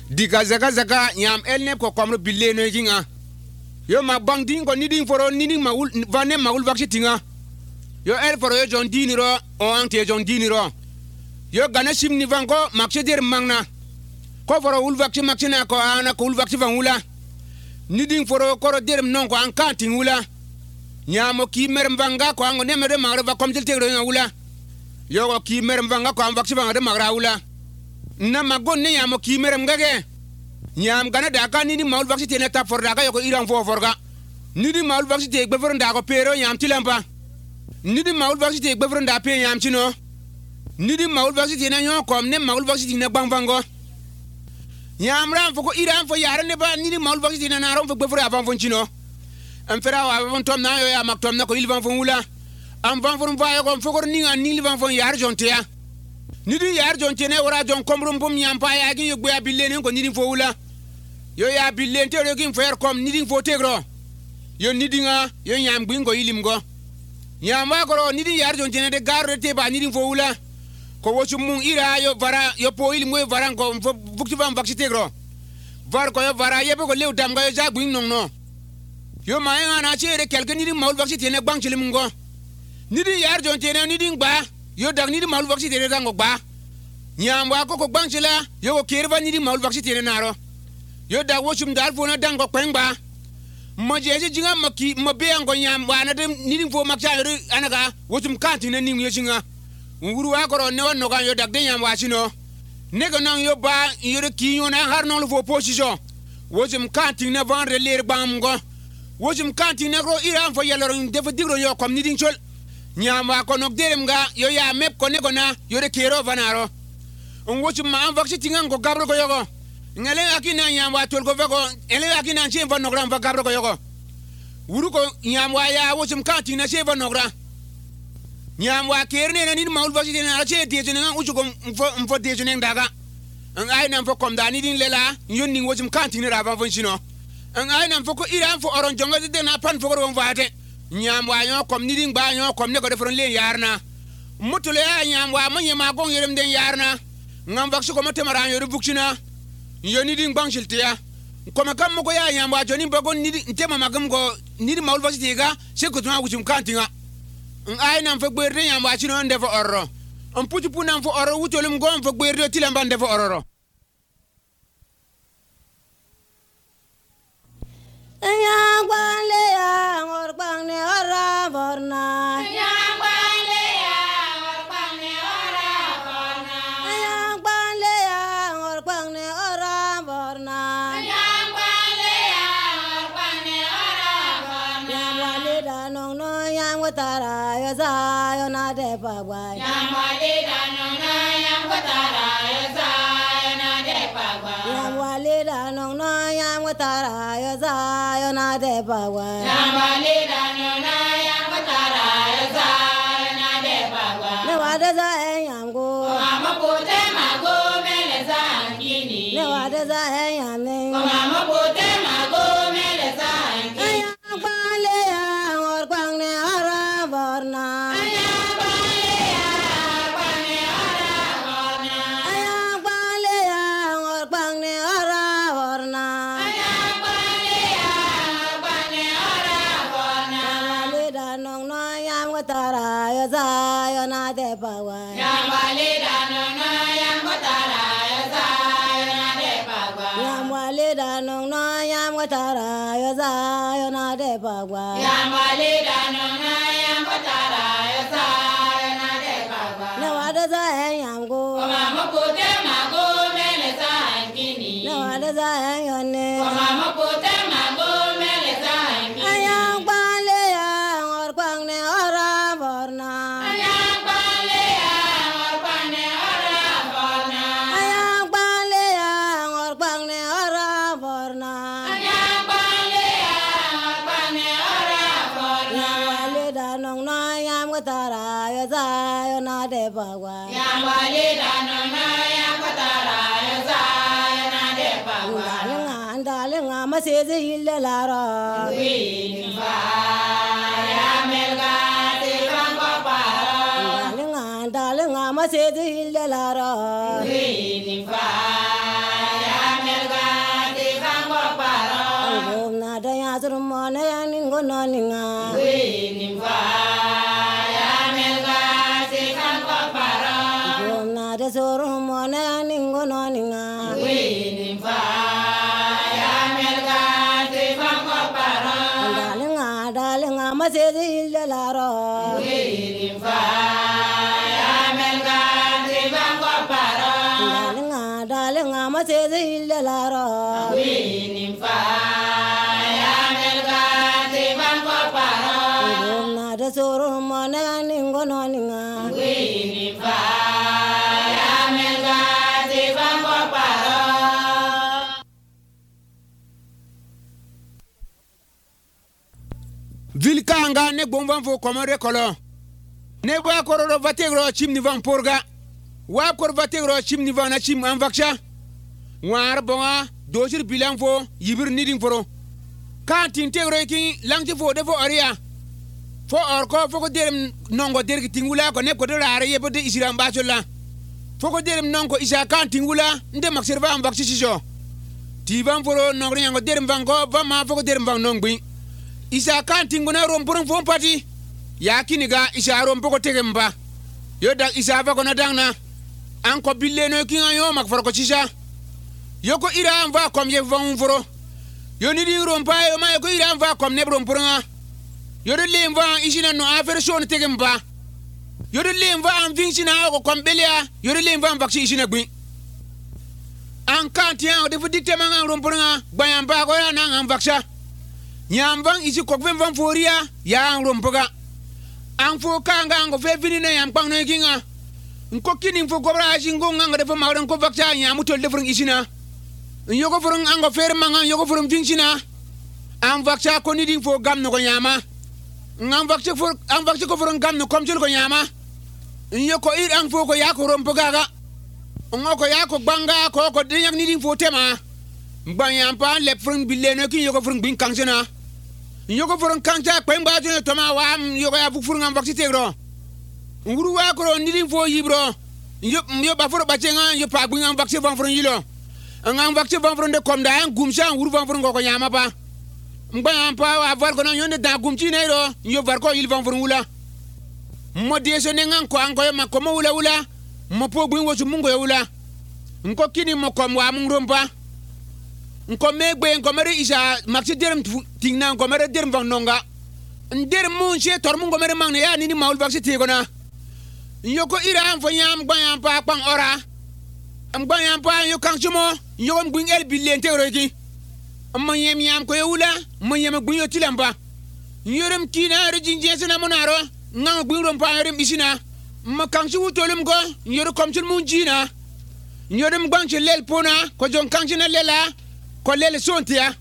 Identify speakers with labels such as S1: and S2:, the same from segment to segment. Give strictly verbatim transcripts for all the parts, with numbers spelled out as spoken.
S1: Diga zaka zaka nyam elne ko komro bille no jinga. Yo ma bang ding ko niding foro niding maul vanem maul vaksi tinga. Yo el foro yo John Diniro o ante John Diniro. Yo gana sim ni vanko makse der mangna. Ko foro ul vaksi maksina ko ana ko ul vaksi vangula. Niding foro koro der non ko an kanting ula. Nyamo ki merem vanga ko ango nemere mangre va komtel tegro ula. Yo ko ki merem vanga ko an vaksi vangre magra ula. Na magon ne yamo ki merem gage. Nyam gana daka nini maul vaksi tene ta for daka yoko iran fo forga. Nidi maul vaksi te gbefor ndako pero nyam tilampa. Nidi maul vaksi te gbefor nda pe nyam chino. Nidi maul vaksi tene nyon kom ne maul vaksi tene bang vango. Nyam ram fo ko iran fo yare ne ba nidi maul vaksi tene na ram fo gbefor avan fo chino. Am fera wa avan tom na yo ya mak tom na ko ilvan fo wula. Am van fo mva yo ko fo ko ninga ni ilvan fo yar jontia. Nidi yar jontene ora jon komrum bum nyam pa ya gi yugbe abille ko nidi fo wula. Yo ya billen te regin fer kom niding fo tegro. Yo nidinga yo nyam gwingo ilim go. Nyam wa goro niding yar jon jene de garre te ba niding fo wula. Ko wochu mung ira yo vara yo po ilim go vara ko bukti vam vaksi tegro. Var ko yo vara yebe ko lew dam ga yo ja gwing nong no. Yo ma nga na chere kelke niding maul vaksi tene bang chilim go. Niding yar jon jene niding ba yo dag niding maul vaksi tene dango ba. Nyam wa ko ko bang chila yo ko kerva niding maul vaksi tene naro. Yo da wochum dal fo na dango kwengba mo jeje jinga maki mo be ango nyam wana dem niding fo makcha yo anaga wochum kanti na ning yo jinga nguru wa ko ne wonno ga yo dag de nyam wa sino ne go nang yo ba yo de ki yo na har non fo position wochum kanti na vendre ler bam go wochum kanti na ro iran fo yeloro def digro yo kom niding chol nyam wa ko nok derem ga yo ya mep ko ne go na yo de kero vanaro on wochum ma an vaksi tinga ngo gabro ko yogo ngale akina nyamwa tolgo vego ele akina chimva nogra mva gabro ko yoko uruko nyamwa ya wochum kanti na chimva nogra nyamwa kerne na ni maul vasi na che de na ujugo mfo mfo de ne ndaga ngai na mfo kom dani din lela yonni wochum kanti ni rava fo chino ngai na mfo ko ira mfo oron jonga de na pan fo ko mvate nyamwa yo kom ni din ba yo kom ne ko defron le yarna mutule ya nyamwa manye ma gon yerem den yarna ngam vaksi ko matemara yo bukchina yoni ding bang shiltia koma kam mo ko ya nyamba joni bagon ni ntema magam go ni maul vasiti ga se ko tuma wuchum kantinga ay nam fa gberde nyamba chino nde fo orro on puti punam fo orro wutolum go on fa gberde tilamba nde fo orro
S2: nyamba le ya ngor bang ne ora borna tara yo za yo na de pagwa
S3: nyamwale dano na yam tara yo za yo na de pagwa
S2: nyamwale dano na yam tara yo za yo na de pagwa
S3: nyamwale dano na yam tara yo za yo na de pagwa
S2: ne wa de za e yam go
S3: mama pote mago mele za ngini
S2: ne wa de za e yam ne
S3: mama pote mago mele za ngini
S2: nyamwale ya ngor kwang ne borna
S3: aya bale ya bane ara borna
S2: aya bale ya ngor bang ne ara borna
S3: aya bale ya bane ara borna
S2: le da nong no yam ko tara yo za yo na de pawa
S3: ya bale da nong no yam ko tara yo za yo na de pawa
S2: ya bale da nong no yam ko tara yo za yo na de pawa
S3: ya bale da nong no tara yo za yo na de pawa
S2: ne wa de za e yam go
S3: mama pote mago mele za ngini
S2: ne wa de za e yo ne
S3: mama pote mago mele za ngini
S2: aya bale ya ngor bang ne ara borna
S3: aya bale ya ngor bang ne ara borna
S2: aya bale ya ngor bang ne ara borna
S3: aya bale ya ngor bang ne ara borna
S2: le da nong no yam ko tara yo za yo na de pawa
S3: ya bale da nong no yam ko tara yo za yo na de pawa
S2: nga ndale nga ma se ze hille la ro
S3: wi ni fa ya melga te bang ko paro
S2: ndale nga ndale nga ma se ze hille la ro
S3: wi ni fa ya melga
S2: soro mona ya ningo noninga.
S3: Winim fa ya melga sikan ko para.
S2: Yomna de soro mona ya ningo noninga.
S3: Winim fa ya melga sikan ko para.
S2: Dalinga dalinga masedi illa laro.
S3: Winim fa ya melga sikan ko para.
S2: Dalinga dalinga masedi illa laro.
S3: Winim fa ya melga sikan ko para.
S2: Yomna de soro mona ya ningo noninga.
S3: Winim fa ya melga sikan ko para.
S1: Vilkanga ne bomban fo komore kolo. Ne wa kororo vategro chimni van porga. Wa kor vategro chimni van chim anvaksha. War bonga dojir bilang fo yibir niding foro. Kan tintegro ki langti fo defo aria. Fo orko fo ko derem nongo dergi tingula ko ne ko do rare yebo de isiram bachola. Fo ko derem nongo isa kan tingula nde makserva anvakshi siso. Ti van foro nongri yango derem vango va ma fo ko derem van nongbi. Isa kan tinguna rompurung fo pati. Yakini ga isa rompo ko tegemba. Yo da isa va ko na dangna. Anko bille no kinga yo mak foro ko sisa. Yo ko ira va kom ye van foro. Yo ni di rompa yo ma yo ko ira va kom ne rompurunga. Yo de lemva isina no affaire son tegemba. Yo de lemva an vinsina ko kom belia. Yo de lemva an vaksi isina gbi. An kan tian de fu dikte manga rompurunga. Bayan ba ko ya na an vaksa. Nyambang isi kokven van foria ya an rompoga. An fo kanga an go fe vini na yam pang no kinga. Nko kini fo gobra jingo nganga de fo mawran ko vaksa nya mutol de frung isina. Nyoko frung an go fer manga yoko frung vinsina. An vaksa ko ni ding fo gam no ko nyama. Ngam vaksa fo an vaksa ko frung gam no komjul ko nyama. Nyoko ir an fo ko ya ko rompoga ga. Ngoko ya ko banga ko ko dinyak ni ding fo tema. Mbanyam pa lep frung bille no ki yoko frung bin kangsena. Yoko frung kangja kwemba jo toma wa yoko ya frung am vaksi tegro. Nguru wa ko nidin fo yibro. Yo yo ba foro bachenga yo pa bin am vaksi van frung yilo. Ngam vaksi van frung de komda ngumsha nguru van frung ko nyama pa. Mbanyam pa wa var ko no yonde da gumchi nero yo var ko il van frung wula. Mo deso ne ngan ko an ko ma ko mo wula wula. Mo po bin wo su mungo wula. Nko kini mo kom wa mungrompa. Nko megbe nko mere isa maxi derem tingna nko mere derem van nonga nderem mun che tor mun nko mere mangne ya ni ni maul vaksi tegona yoko ira am fo nyam gbanyam pa pang ora am gbanyam pa yo kanchumo yo ngwing el bilen tegro ki am yem yam ko yula mo yem gbin yo tilamba yorem kina re jinje sena monaro ngam gbin rom pa yorem isina ma kanchu tolum go yoro komchul mun jina yorem gbangche lel pona ko jon kanchina lela ko lele sontia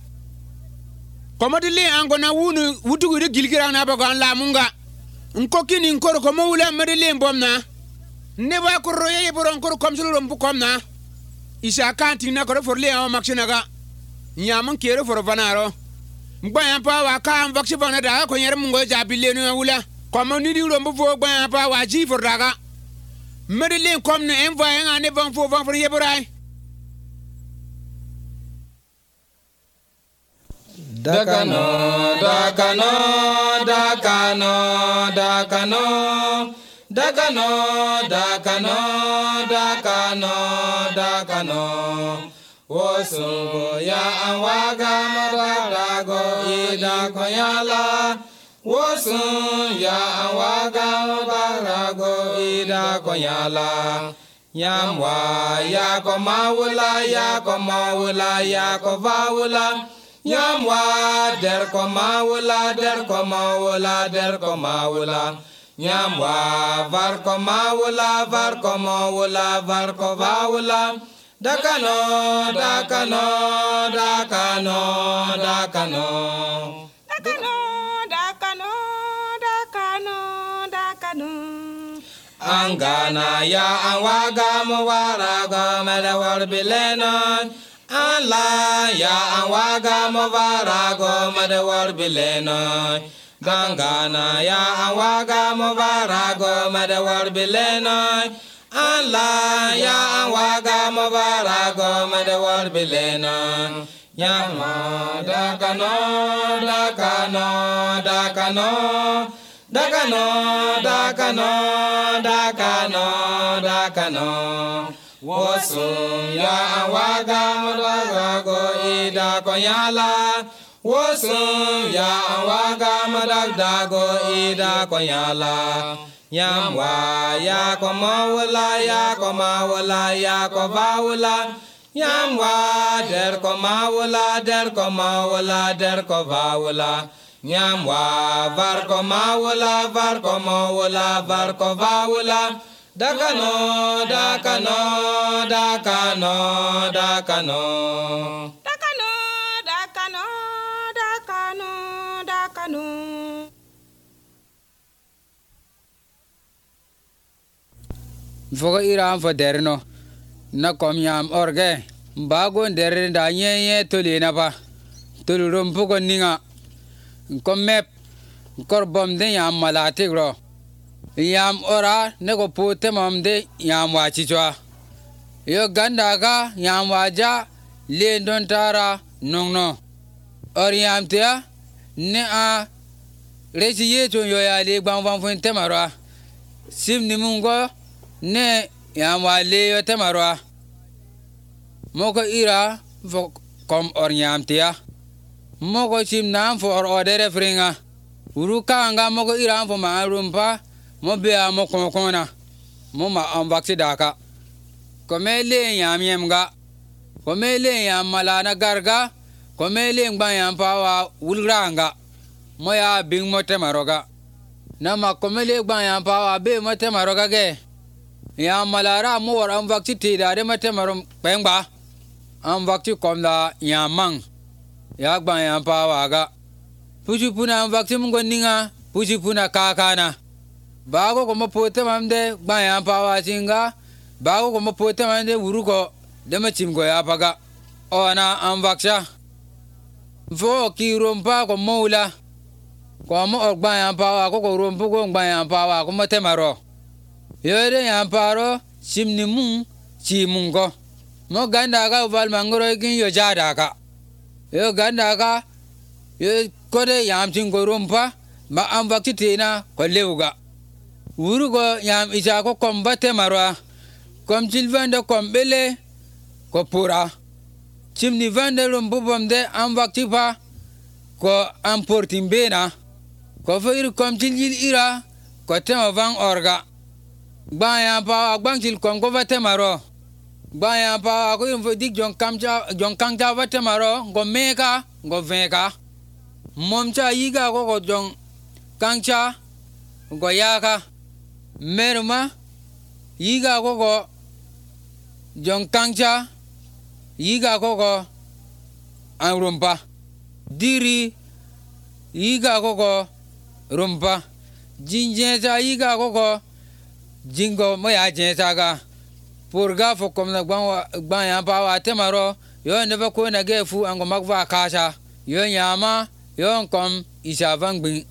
S1: ko modile ango na wunu wutugu de gilgira na ba gan la munga nko kini nkoro ko mo wula medile mbomna ne ba ko roye boron ko kom sulu rombu komna isa kanti na ko forle a maxina ga nyam kere for vanaro ngba pa wa ka am vaksi vana da ko yer mungo jabile no wula ko mo ni di rombu fo gba pa wa ji for daga medile komne envoyer ane van fo van for yeborai.
S4: Dakano, Dakano, Dakano, Dakano, Dakano, Dakano, Dakano, Dakano. Wosungo ya anwaga mabarago ida koyala. Wosun ya anwaga mabarago ida koyala. Yamwa ya komawula ya komawula ya kovawula. Nyamwa der komawula der komawula der komawula. Nyamwa var komawula var komawula var kovawula. Dakano dakano dakano dakano.
S5: Dakano dakano dakano dakano.
S4: Angana ya anwaga mawaraga medawar bileno. Allah ya anwaga mavarago madawar bileno. Gangana ya anwaga mavarago madawar bileno. Allah ya anwaga mavarago madawar bileno. Yama dakano dakano dakano dakano dakano dakano dakano Wosum ya awaga madagago ida konyala Wosum ya awaga madagago ida konyala Yamwa ya komawala ya komawala ya kovawala Yamwa der komawala der komawala der kovawala Yamwa var komawala var komawala var kovawala Dakano, dakano, dakano, dakano.
S5: Dakano, dakano, dakano, dakano.
S6: Fogo iram fo derno. Na kom yam orge. Bago derre da nyenye toli na pa. Toli rumpu ko ninga. Kom mep. Kor bom de yam malati gro. Yam ora ne ko pote mamde yam wachi chwa yo ganda ga yam waja le don tara nongno or yam tia ne a rechi ye chon yo ya le gbang bang fun temara sim ni mungo ne yam wa le yo temara moko ira fo kom or yam tia moko sim nam fo or odere fringa uruka anga moko ira fo ma rumpa mo be a mo kon kona mo ma am vaksi daka ko mele yam yemga ko mele yam malana garga ko mele ngban yam pawa wulranga mo ya bing mo temaroga na ma ko mele ngban yam pawa be mo temaroga ge yam malara mo war am vaksi ti dare mo temarom pengba am vaksi komda yam mang ya ngban yam pawa ga puju puna am vaksi mo ngoninga puju puna kakana Bago como pote mamde baya pawa singa bago como pote mamde uruko dema chimgo ya paga ona amvaksha fo ki rompa ko moula ko mo ogbaya pawa ko ko rompu ko gbaya pawa ko motemaro yore ya paro simni mun chimungo mo ganda ga val mangoro kin yo jada ka yo ganda ka yo kode yam chingo rompa ma amvakti tina ko lewga Urugo yam isa ko kombate marwa kom chilvande kombele ko pura chimni vande lumbubomde am vaktipa ko am portimbena ko feir kom chiljil ira ko tema van orga baya pa agbangchil kom ko vate maro baya pa ko yum dik jon kamcha jon kangja vate maro go meka go veka momcha yiga ko ko jon kangcha go yaka Merma yiga koko jon kangcha yiga koko an rumpa diri yiga koko rumpa jinjensa yiga koko jingo moya jensa ga purga fokom na gban gban ya pa wa temaro yo neba ko na gefu an go magva kasha yo nyama yo kom isa vangbin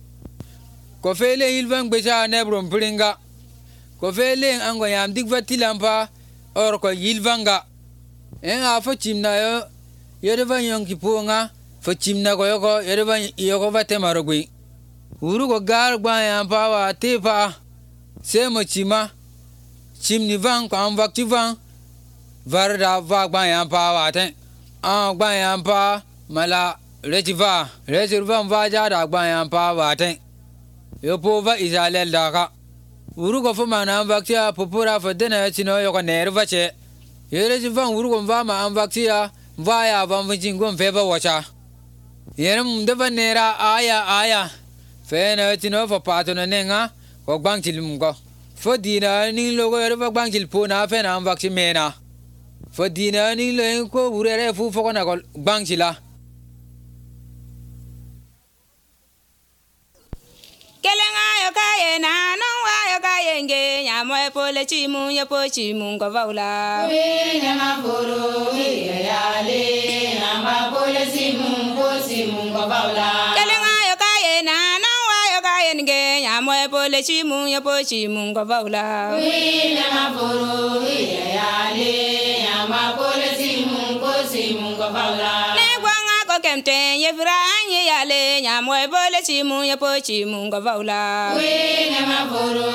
S6: ko fele ilvan gbeja nebrum pringa ko fele ango yam digva tilampa or ko yilvanga en a fo chimna yo yereva yonki punga fo chimna ko yoko yereva yoko vate marogui uru ko gar gba yam pa wa tepa se mo chima chimni van ko am vakti van varda va gba yam pa wa ten an gba yam pa mala retiva retiva va ja da gba yam pa wa ten yo pova isalel daka urugo fo mana amvaktia popura fo dena chino yo ko nerva che yere jivan urugo va ma amvaktia va ya van vingo feba wacha yere munde va nera aya aya fe na chino fo pato na nenga ko bangtil mungo fo dina ni logo yere va bangtil po na fe na amvakti mena fo dina ni lo ko urere fu fo ko na ko bangtila
S5: Kelenga yo kaye na no wa yo kaye nge nyamo e pole chimu yo po chimu ko vaula
S3: we nyama poro we ya le nyama pole chimu po chimu ko vaula
S5: Kelenga yo kaye na no wa yo kaye nge nyamo e pole chimu yo po chimu ko vaula
S3: we nyama poro we ya le nyama pole chimu po chimu ko vaula
S5: kemte ye vranye yale nyamoy bole chimu ye po chimu ngavaula
S3: wine mafuru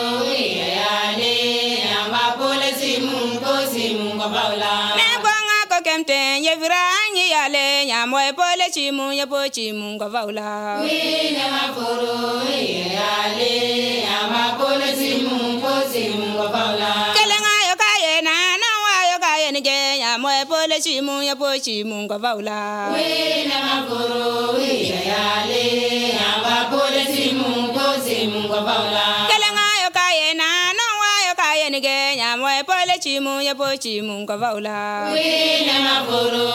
S3: yale amba pole simu po simu ngavaula
S5: ne gwanga ko kemte ye vranye yale nyamoy bole chimu ye po chimu ngavaula
S3: wine mafuru yale amba pole simu po simu ngavaula
S5: kelenga yo kaye na na wa yo kaye ni ge nyamoy bole chimu ye po chimu ngavaula
S3: wine mafuru yale amba pole simu po simu ngavaula
S5: kelenga yo kaye na na wa yo kaye ni ge nyamoy bole chimu ye po chimu ngavaula
S3: wine mafuru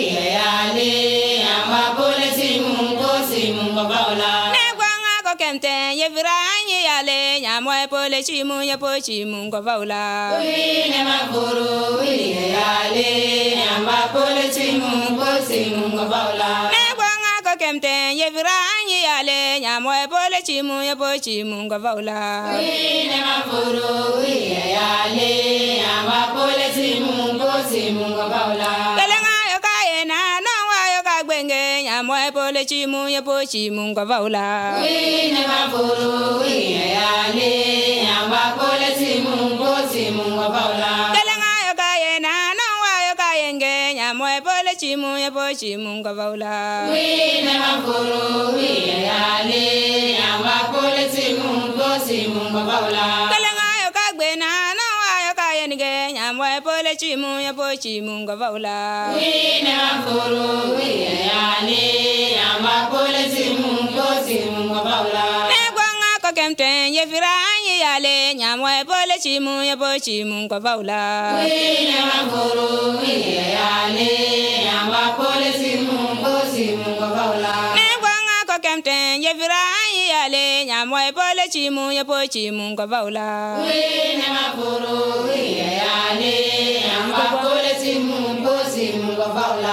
S3: yale amba pole simu po simu ngavaula
S5: ne gwanga ko kemte ye vranye yale nyamoy bole chimu ye po chimu ngavaula
S3: wine mafuru yale amba pole simu po simu ngavaula
S5: ne gwanga ko kemte ye vranye yale nyamoy bole chimu ye po chimu ngavaula
S3: wine mafuru yale amba pole simu po simu ngavaula
S5: kelenga yo kaye na na wa yo ka gwenge nyamoy bole chimu ye po chimu ngavaula
S3: wine mafuru yale amba pole simu po simu ngavaula
S5: kelenga yo kaye na na wa yo kaye nge nyamoy bole chimu ye po chimu ngavaula
S3: wine mafuru yale amba pole simu po simu ngavaula
S5: kelenga yo ka gbe na na wa yo kaye nge nyamoy bole chimu ye po chimu ngavaula
S3: wine mafuru yale amba pole simu po simu ngavaula
S5: ne gwanga ko kemte ye vranye yale nyamoy bole chimu ye po chimu ngavaula
S3: wine mafuru yale amba pole simu po simu ngavaula
S5: ne gwanga ko kemte ye vranye yale nyamoy bole chimu ye po chimu ngavaula
S3: wine mafuru yale amba pole simu po simu ngavaula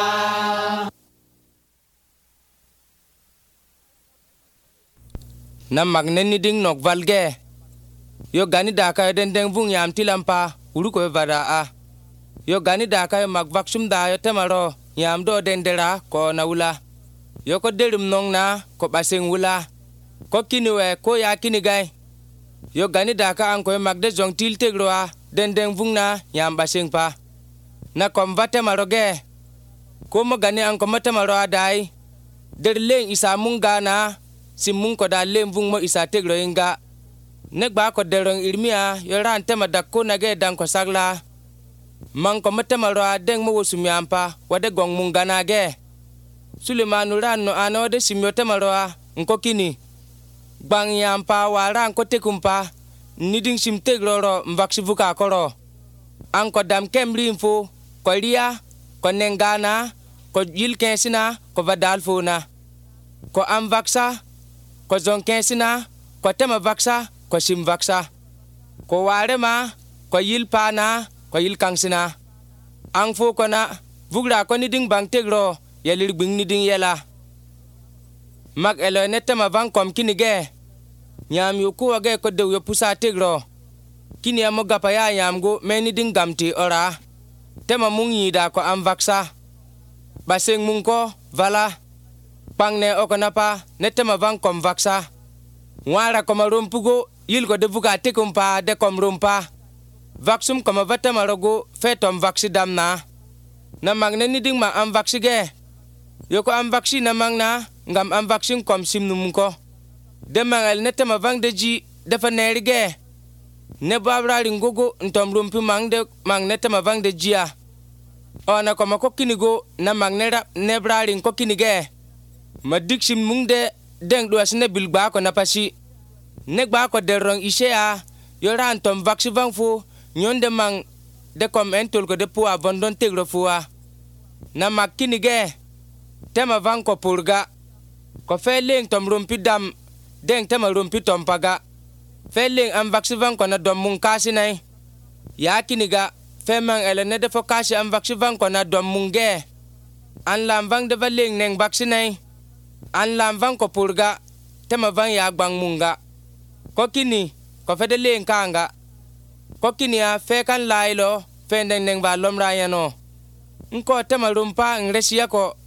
S4: na magne ni ding nok valge yo gani da ka den den vung yam tilampa uru ko vada a yo gani da ka mag vaksum da yo temaro yam do den dera ko na wula yo ko derum nong na ko baseng wula ko kiniwe ko ya kini gai yo gani da ka an ko mag de jong til tegroa den den vung na yam baseng pa na kom vate maroge ko mo gani an ko mate maro adai der leng isa munga na simun ko da lem vung mo isa tegro inga ne gba ko derong irmia yo ran tema dakko nage dan ko sagla man ko matema ro adeng mo wosumi ampa wade gong munga nage Sulemanu ran no ano de simyo tema ro nko kini bang yampa waran ko tekumpa niding sim tegro ro mvaksi vuka koro an ko dam kemrimfo ko ria ko nengana ko yil kensina ko vadalfona ko am vaksa ko zon kensina ko tema vaksa ko sim vaksa ko warema ko yil pana ko yil kangsina ang fo ko na vugra ko ni ding bang tegro yalir bing ni ding yela mag elo ne tema van kom kini ge nyam yu ko ge ko dew yo pusa tegro kini amo gapa ya nyam go me ni ding gamti ora tema mungi da ko am vaksa baseng mung ko vala pang ne okonapa netema van kom vaksa wara koma rumpugo yil ko devuga tekumpa de kom rumpa vaksum koma vatama rogo fetom vaksi damna na magne ni ding ma am vaksi ge yoko am vaksi na mangna ngam am vaksin kom simnum ko de mangal netema van de ji defa neri ge ne babra ringogo ntom rumpi mang de mang netema van de jia ona koma ko kinigo na magnera ne braring ko kinige ma diksim mungde deng do asne bilgba ko napasi ne gba ko derong isea yoran tom vaksi vangfu nyonde mang de kom entol ko de puwa vondon tegro fuwa na makini ge tema van ko purga ko feleng tom rumpi dam deng tema rumpi tom paga feleng am vaksi van ko na dom mun kasi nai ya kiniga femang ele ne de fokasi am vaksi van ko na dom munge an lam vang de valeng neng vaksi nai an lam van ko purga tema van ya gbang munga ko kini ko fede leng kanga ko kini ya fe kan lailo fe ndeng neng ba lom rayano nko tema rumpa ngresia ko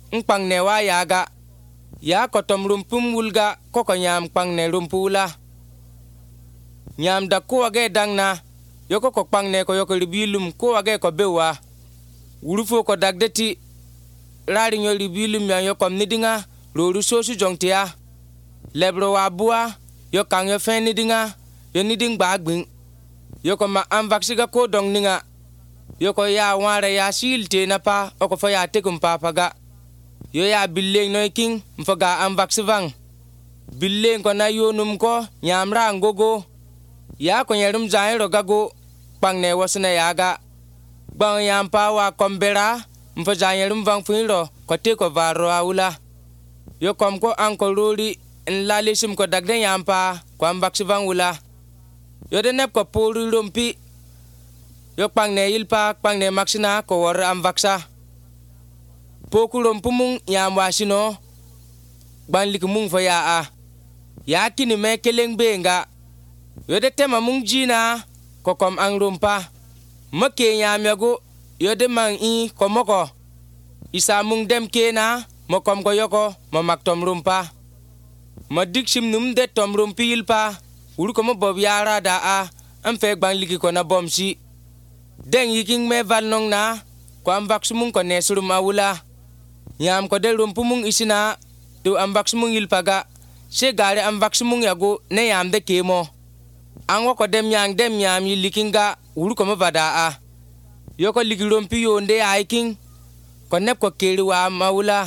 S4: nkpang ne wa yaga ya ko tom rumpum wulga ko ko nyam kpang ne rumpula nyam da ko wage dangna yoko ko kpang ne ko yoko ribilum ko wage ko bewa wurufo ko dagdeti rari nyo ribilum ya yoko nidinga roru sosu jongtia lebro wa bua yo kang yo fen nidinga yo niding bagbing yoko ma am vaksiga ko dong ninga yoko ya ware ya silte na pa oko fa ya tekum papaga yo ya billeng no king mfaga am vaksivang billeng ko na yonum ko nyamra ngogo ya ko nyerum zairo gago pang ne wasna yaga bang yampa wa kombera mfa zayerum vang fuiro ko te ko varo awula yo kom ko anko rori en lalisim ko dagden yampa ko am vaksivang wula yo de nep ko polu rompi yo pang ne yilpa pang ne maxina ko wor am vaksa poku rompumung yam wasino ban likmung fa ya a ya kini me keleng benga yo de tema mung jina ko kom ang rumpa make yam yago yo de mang i ko moko isa mung dem kena mo kom ko yoko mo maktom rumpa mo diksim num de tom rumpi yilpa uru ko mo bob yara da a am fe ban liki ko na bomsi den yiking me valnong na ko am vaksumung ko nesurum awula yam ko de rumpumung isina do am vaksumung yilpaga se gare am vaksumung yago ne yam de kemo ango ko dem yang dem yam yilikinga uru ko mo vada a yoko liki rumpi yonde aiking ko nep ko keri wa mawula